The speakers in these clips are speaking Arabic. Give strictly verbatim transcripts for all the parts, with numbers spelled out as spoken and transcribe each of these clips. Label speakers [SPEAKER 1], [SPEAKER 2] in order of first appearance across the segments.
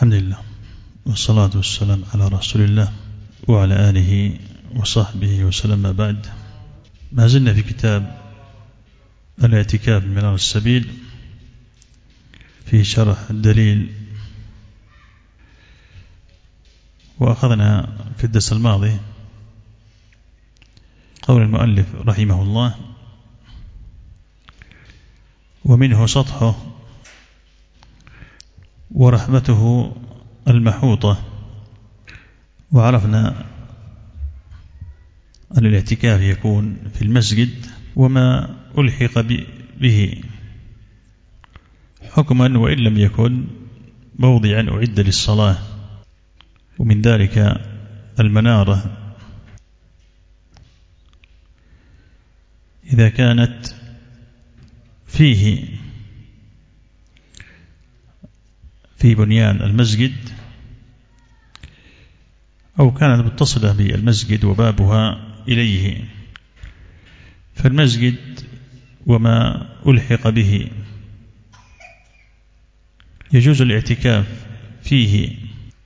[SPEAKER 1] الحمد لله والصلاة والسلام على رسول الله وعلى آله وصحبه وسلم. ما بعد، ما زلنا في كتاب الاعتكاف من منار السبيل في شرح الدليل، وأخذنا في الدرس الماضي قول المؤلف رحمه الله: ومنه سطحه ورحمته المحوطة. وعرفنا أن الاعتكاف يكون في المسجد وما ألحق به حكما وإن لم يكن موضعا أعد للصلاة، ومن ذلك المنارة إذا كانت فيه في بنيان المسجد أو كانت متصلة بالمسجد وبابها إليه، فالمسجد وما ألحق به يجوز الاعتكاف فيه،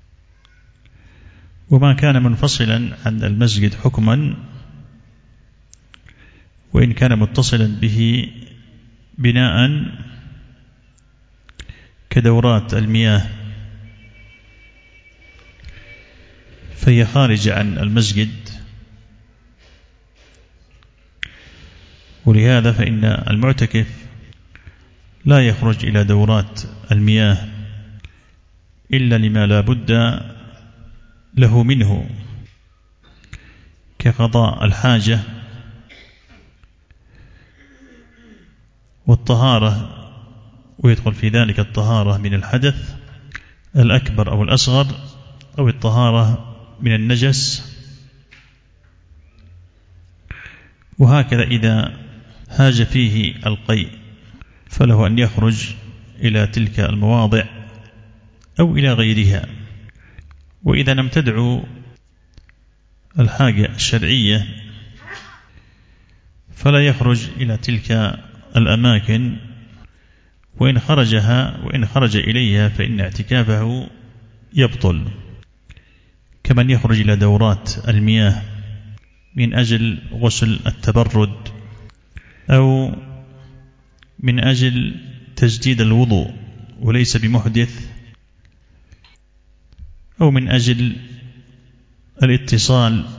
[SPEAKER 1] وما كان منفصلا عن المسجد حكما وإن كان متصلا به بناء كدورات المياه فهي خارج عن المسجد. ولهذا فإن المعتكف لا يخرج إلى دورات المياه إلا لما لا بد له منه كقضاء الحاجة والطهارة، ويدخل في ذلك الطهارة من الحدث الأكبر أو الأصغر أو الطهارة من النجس. وهكذا إذا هاج فيه القيء فله أن يخرج إلى تلك المواضع أو إلى غيرها. وإذا لم تدعو الحاجة الشرعية فلا يخرج إلى تلك الأماكن، وإن خرجها وإن خرج إليها فإن اعتكافه يبطل، كمن يخرج إلى دورات المياه من أجل غسل التبرد أو من أجل تجديد الوضوء وليس بمحدث، أو من أجل الاتصال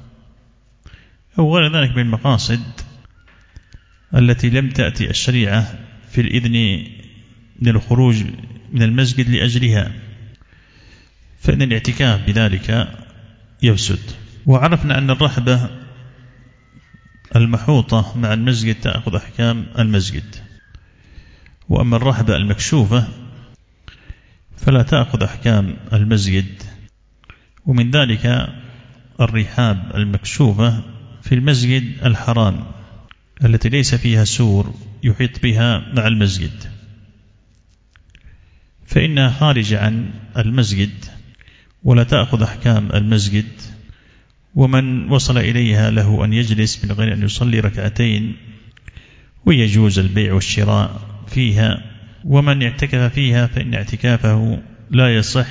[SPEAKER 1] أو غير ذلك من المقاصد التي لم تأتي الشريعة في الإذن من الخروج من المسجد لأجلها، فإن الاعتكاف بذلك يفسد. وعرفنا أن الرحبة المحوطة مع المسجد تأخذ أحكام المسجد، وأما الرحبة المكشوفة فلا تأخذ أحكام المسجد. ومن ذلك الرحاب المكشوفة في المسجد الحرام التي ليس فيها سور يحيط بها مع المسجد، فإنها خارجة عن المسجد ولا تأخذ أحكام المسجد. ومن وصل إليها له أن يجلس من غير أن يصلي ركعتين، ويجوز البيع والشراء فيها. ومن اعتكف فيها فإن اعتكافه لا يصح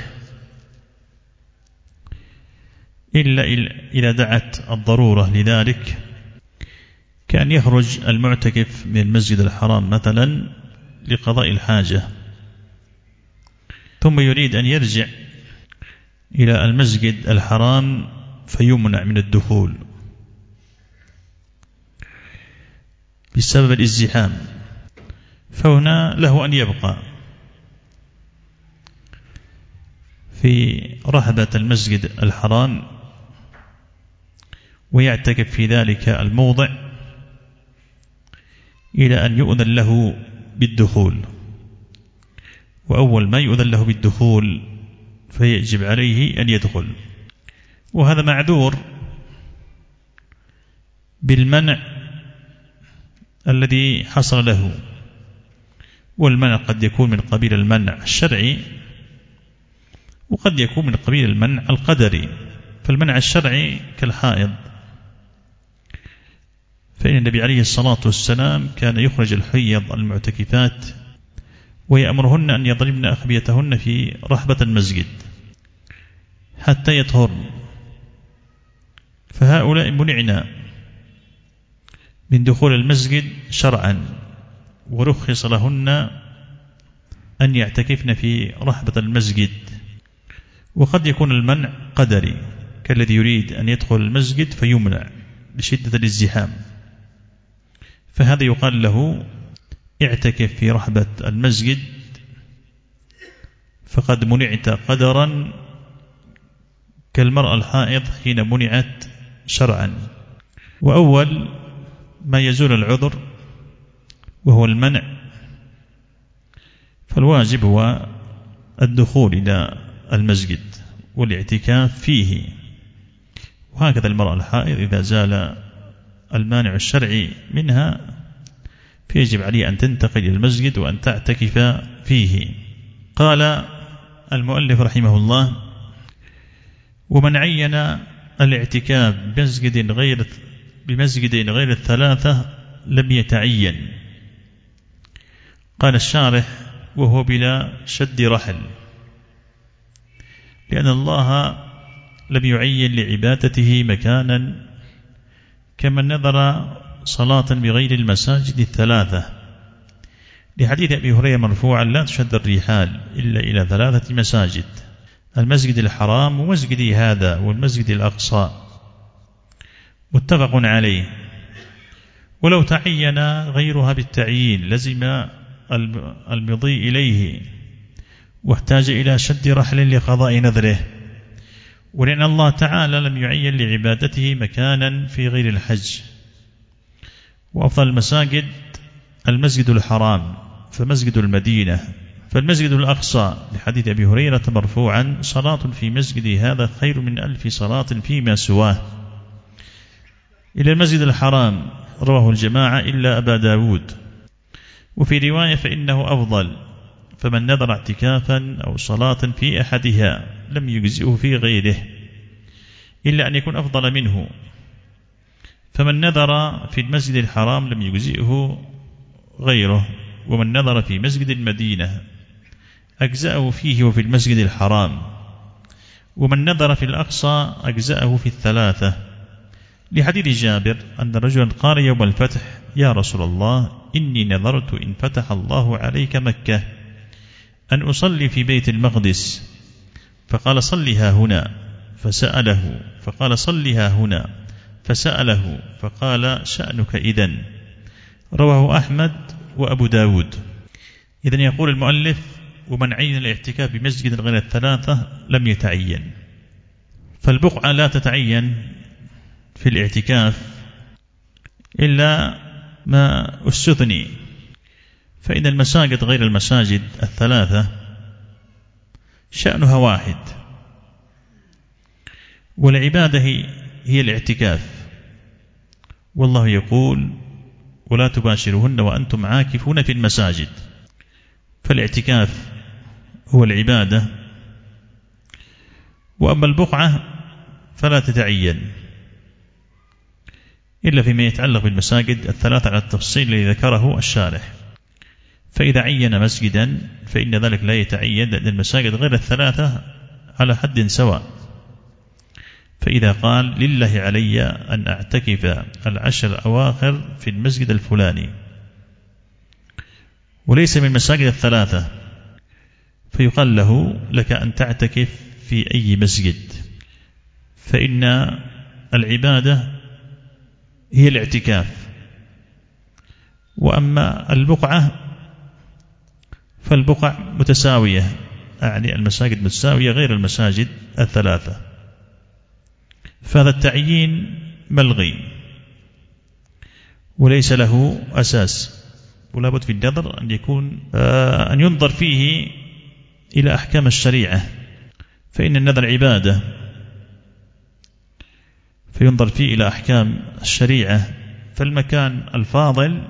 [SPEAKER 1] إلا إذا دعت الضرورة لذلك، كأن يخرج المعتكف من المسجد الحرام مثلا لقضاء الحاجة ثم يريد أن يرجع إلى المسجد الحرام فيمنع من الدخول بسبب الازدحام، فهنا له أن يبقى في رحبة المسجد الحرام ويعتكف في ذلك الموضع إلى أن يؤذن له بالدخول. وأول ما يؤذن له بالدخول فيجب عليه أن يدخل، وهذا معذور بالمنع الذي حصل له. والمنع قد يكون من قبيل المنع الشرعي وقد يكون من قبيل المنع القدري. فالمنع الشرعي كالحائض، فإن النبي عليه الصلاة والسلام كان يخرج الحيض المعتكفات ويأمرهن أن يضربن أخبيتهن في رحبة المسجد حتى يطهرن، فهؤلاء منعنا من دخول المسجد شرعا، ورخص لهن أن يعتكفن في رحبة المسجد. وقد يكون المنع قدري، كالذي يريد أن يدخل المسجد فيمنع بشدة الازدحام، فهذا يقال له اعتكف في رحبة المسجد، فقد منعت قدرا كالمرأة الحائض حين منعت شرعا. وأول ما يزول العذر وهو المنع، فالواجب هو الدخول إلى المسجد والاعتكاف فيه. وهكذا المرأة الحائض إذا زال المانع الشرعي منها فيجب عليه أن تنتقل إلى المسجد وأن تعتكف فيه. قال المؤلف رحمه الله: ومن عين الاعتكاف بمسجد غير بمسجد غير الثلاثة لم يتعين. قال الشارح: وهو بلا شد رحل، لأن الله لم يعين لعبادته مكانا كمن نذر صلاة بغير المساجد الثلاثة، لحديث أبي هريرة مرفوعا: لا تشد الرحال إلا إلى ثلاثة مساجد: المسجد الحرام ومسجدي هذا والمسجد الأقصى، متفق عليه. ولو تعين غيرها بالتعيين لزم المضي إليه واحتاج إلى شد رحل لقضاء نذره، ولأن الله تعالى لم يعين لعبادته مكانا في غير الحج. وأفضل المساجد المسجد الحرام، فمسجد المدينة، فالمسجد الأقصى لحديث أبي هريرة مرفوعا: صلاة في مسجدي هذا خير من ألف صلاة فيما سواه. إلى المسجد الحرام رواه الجماعة إلا أبا داود. وفي رواية: فإنه أفضل، فمن نذر اعتكافا أو صلاة في أحدها لم يجزئه في غيره إلا أن يكون أفضل منه، فمن نذر في المسجد الحرام لم يجزئه غيره، ومن نذر في مسجد المدينة أجزأه فيه وفي المسجد الحرام، ومن نذر في الأقصى أجزأه في الثلاثة، لحديث جابر أن رجلا قال يوم الفتح: يا رسول الله، إني نذرت إن فتح الله عليك مكة أن أصلي في بيت المقدس، فقال: صلها هنا، فسأله، فقال: صلها هنا، فسأله، فقال: شأنك إذن. رواه أحمد وأبو داود. إذن يقول المؤلف: ومن عين الاعتكاف بمسجد غير الثلاثة لم يتعين. فالبقعة لا تتعين في الاعتكاف إلا ما استثني، فإن المساجد غير المساجد الثلاثة شأنها واحد، والعبادة هي الاعتكاف، والله يقول: ولا تباشرهن وأنتم عاكفون في المساجد. فالاعتكاف هو العبادة، وأما البقعة فلا تتعين إلا فيما يتعلق بالمساجد الثلاثة على التفصيل الذي ذكره الشارح. فإذا عين مسجدا فإن ذلك لا يتعين، لأن المساجد غير الثلاثة على حد سواء. فإذا قال: لله علي أن أعتكف العشر الأواخر في المسجد الفلاني وليس من المساجد الثلاثة، فيقال له: لك أن تعتكف في أي مسجد، فإن العبادة هي الاعتكاف. وأما البقعة فالبقع متساوية، يعني المساجد متساوية غير المساجد الثلاثة، فهذا التعيين ملغي وليس له أساس، ولا بد في النظر أن يكون آه أن ينظر فيه إلى أحكام الشريعة، فإن النذر عبادة، فينظر فيه إلى أحكام الشريعة. فالمكان الفاضل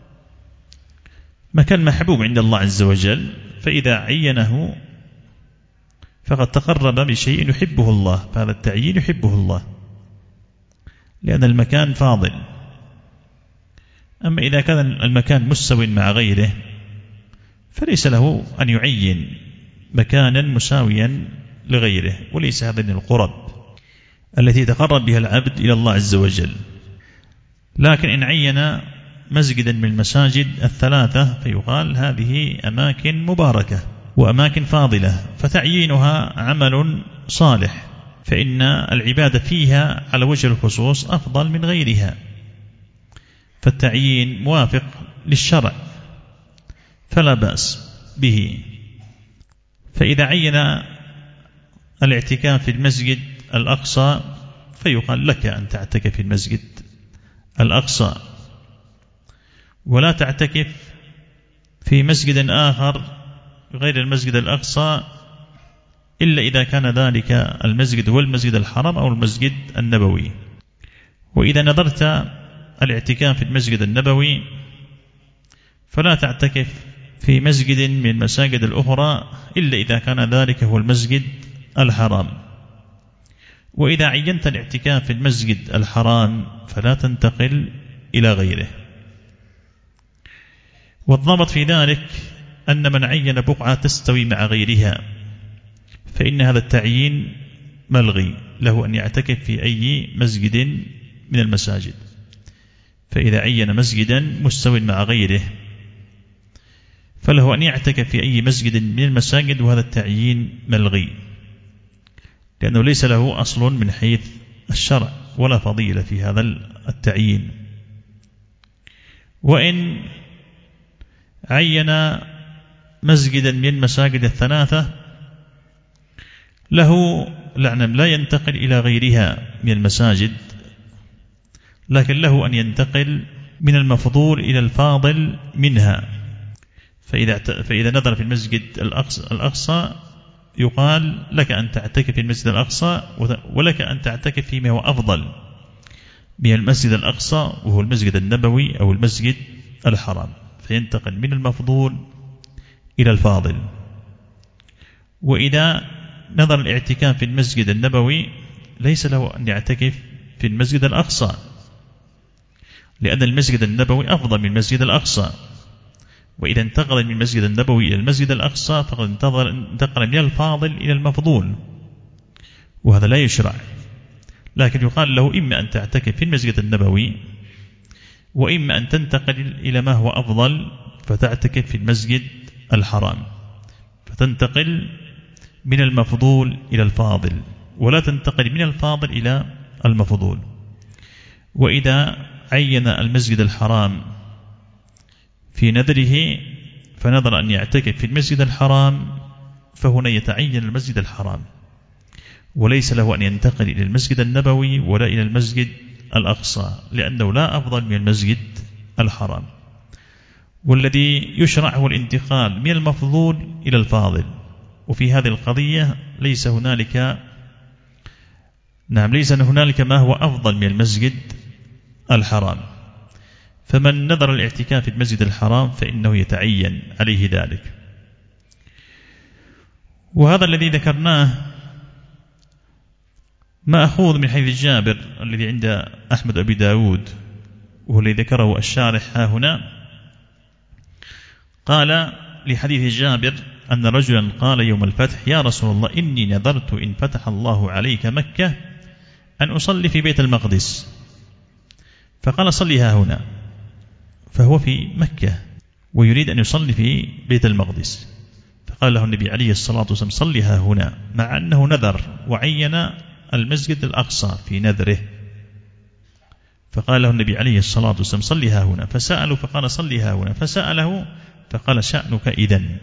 [SPEAKER 1] مكان محبوب عند الله عز وجل، فإذا عينه فقد تقرب بشيء يحبه الله، فهذا التعيين يحبه الله لأن المكان فاضل. أما إذا كان المكان مستوٍ مع غيره فليس له أن يعين مكانا مساويا لغيره، وليس هذا من القرب التي يتقرب بها العبد إلى الله عز وجل. لكن إن عين مسجدا من المساجد الثلاثة فيقال هذه أماكن مباركة وأماكن فاضلة، فتعيينها عمل صالح، فإن العبادة فيها على وجه الخصوص أفضل من غيرها، فالتعيين موافق للشرع فلا بأس به. فإذا عين الاعتكاف في المسجد الأقصى فيقال لك أن تعتكف في المسجد الأقصى، ولا تعتكف في مسجد آخر غير المسجد الأقصى إلا إذا كان ذلك المسجد هو المسجد الحرام أو المسجد النبوي. وإذا نظرت الاعتكاف في المسجد النبوي فلا تعتكف في مسجد من المساجد الأخرى إلا إذا كان ذلك هو المسجد الحرام. وإذا عينت الاعتكاف في المسجد الحرام فلا تنتقل إلى غيره. والضابط في ذلك أن من عين بقعة تستوي مع غيرها فإن هذا التعيين ملغي، له أن يعتكف في أي مسجد من المساجد. فإذا عين مسجدا مستوي مع غيره فله أن يعتكف في أي مسجد من المساجد، وهذا التعيين ملغي لأنه ليس له أصل من حيث الشرع ولا فضيلة في هذا التعيين. وإن عين مسجدا من المساجد الثلاثة له لعنم لا ينتقل إلى غيرها من المساجد، لكن له أن ينتقل من المفضول إلى الفاضل منها. فإذا فإذا نظر في المسجد الأقصى يقال لك أن تعتكف في المسجد الأقصى، ولك أن تعتكف فيما هو أفضل من المسجد الأقصى وهو المسجد النبوي أو المسجد الحرام، فينتقل من المفضول إلى الفاضل. وإذا نظر الاعتكاف في المسجد النبوي ليس له أن يعتكف في المسجد الأقصى، لأن المسجد النبوي أفضل من المسجد الأقصى. وإذا انتقل من المسجد النبوي إلى المسجد الأقصى فقد انتقل من الفاضل إلى المفضول، وهذا لا يشرع. لكن يقال له إما أن تعتكف في المسجد النبوي، وإما أن تنتقل إلى ما هو أفضل فتعتكف في المسجد الحرام، فتنتقل من المفضول إلى الفاضل ولا تنتقل من الفاضل إلى المفضول. وإذا عين المسجد الحرام في نذره فنظر أن يعتكف في المسجد الحرام فهنا يتعين المسجد الحرام، وليس له أن ينتقل إلى المسجد النبوي ولا إلى المسجد الأقصى، لأنه لا أفضل من المسجد الحرام. والذي يشرع هو الانتقال من المفضول إلى الفاضل، وفي هذه القضية ليس هنالك نعم ليس هنالك ما هو أفضل من المسجد الحرام. فمن نظر الاعتكاف في المسجد الحرام فإنه يتعين عليه ذلك. وهذا الذي ذكرناه مأخوذ من حديث جابر الذي عند أحمد أبي داود، وهو الذي ذكره الشارح ها هنا. قال لحديث جابر أن رجلا قال يوم الفتح: يا رسول الله إني نذرت إن فتح الله عليك مكة أن أصلي في بيت المقدس. فقال: صليها هنا. فهو في مكة ويريد أن يصلي في بيت المقدس، فقال له النبي عليه الصلاة والسلام: صليها هنا، مع أنه نذر وعين المسجد الأقصى في نذره. فقال له النبي عليه الصلاة والسلام: صليها هنا. فسأله فقال: صليها هنا. فسأله فقال: شأنك إذن.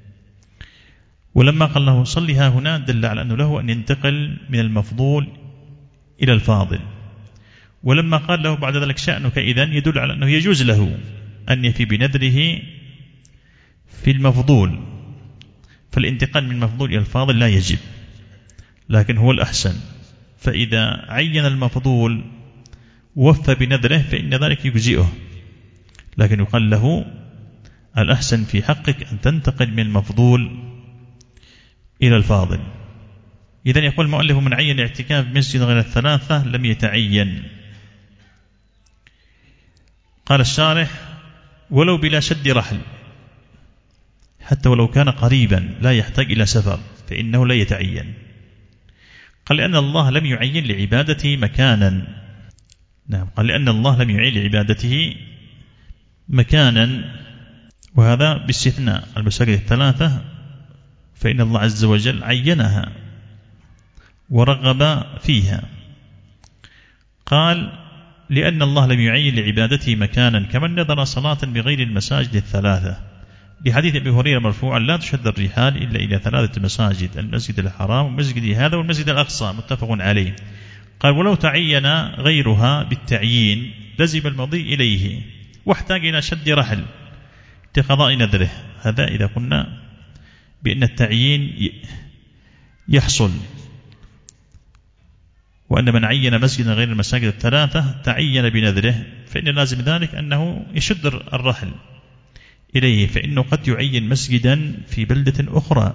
[SPEAKER 1] ولما قال له صليها هنا دل على أنه له أن ينتقل من المفضول إلى الفاضل. ولما قال له بعد ذلك شأنك إذن يدل على أنه يجوز له أن يفي بنذره في المفضول، فالانتقال من المفضول إلى الفاضل لا يجب، لكن هو الأحسن. فإذا عين المفضول وفى بنذره فإن ذلك يجزئه، لكن يقال له الأحسن في حقك أن تنتقل من المفضول إلى الفاضل. إذن يقول المؤلف: من عين اعتكاف مسجد غير الثلاثة لم يتعين. قال الشارح: ولو بلا شد رحل، حتى ولو كان قريبا لا يحتاج إلى سفر فإنه لا يتعين. قال لأن الله لم يعين لعبادته مكانا. نعم، قال لأن الله لم يعين لعبادته مكانا، وهذا باستثناء المساجد الثلاثة فإن الله عز وجل عينها ورغب فيها. قال لأن الله لم يعين لعبادته مكانا كمن نذر صلاة بغير المساجد الثلاثة، لحديث أبي هريرة مرفوعا لا تشد الرحال إلا إلى ثلاثة مساجد: المسجد الحرام والمسجد هذا والمسجد الأقصى، متفق عليه. قال ولو تعين غيرها بالتعيين لزم المضي إليه واحتاج إلى شد رحل لقضاء نذره. هذا إذا قلنا بأن التعيين يحصل، وأن من عين مسجدا غير المساجد الثلاثة تعين بنذره، فإن لازم ذلك أنه يشد الرحل إليه، فإنه قد يعين مسجدا في بلدة أخرى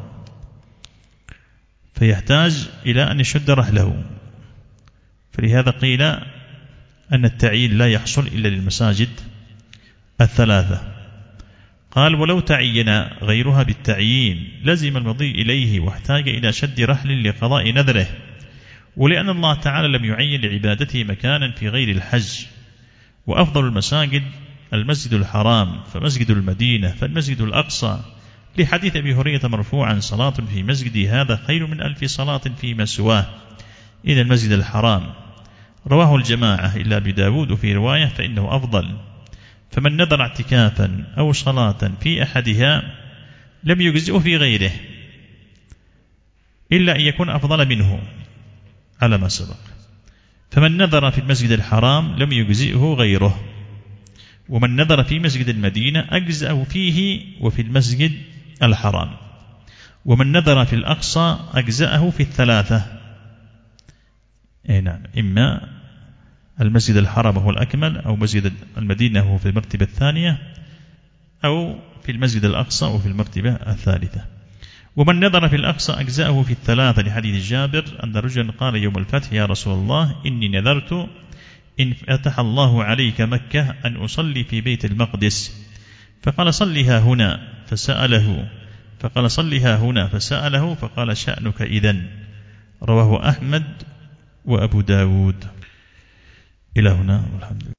[SPEAKER 1] فيحتاج إلى أن يشد رحله. فلهذا قيل أن التعيين لا يحصل إلا للمساجد الثلاثة. قال ولو تعين غيرها بالتعيين لزم المضي إليه واحتاج إلى شد رحل لقضاء نذره. ولأن الله تعالى لم يعين لعبادته مكانا في غير الحج، وأفضل المساجد المسجد الحرام فمسجد المدينة فالمسجد الأقصى، لحديث أبي هريرة مرفوعا صلاة في مسجدي هذا خير من ألف صلاة فيما سواه إلى المسجد الحرام. رواه الجماعة إلا أبي داود في رواية فإنه أفضل. فمن نذر اعتكافا أو صلاة في أحدها لم يجزئه في غيره إلا أن يكون أفضل منه على ما سبق. فمن نذر في المسجد الحرام لم يجزئه غيره، ومن نذر في مسجد المدينة أجزأه فيه وفي المسجد الحرام، ومن نذر في الأقصى أجزأه في الثلاثة. أي نعم، إما المسجد الحرام هو الأكمل، أو مسجد المدينة هو في المرتبة الثانية، أو في المسجد الأقصى وفي المرتبة الثالثة. ومن نذر في الأقصى أجزأه في الثلاثة، لحديث جابر أن رجلا قال يوم الفتح يا رسول الله إني نذرت إن فتح الله عليك مكة أن أصلي في بيت المقدس، فقال صلها هنا، فسأله فقال صلها هنا فسأله فقال شأنك إذن. رواه أحمد وأبو داود. إلى هنا والحمد لله.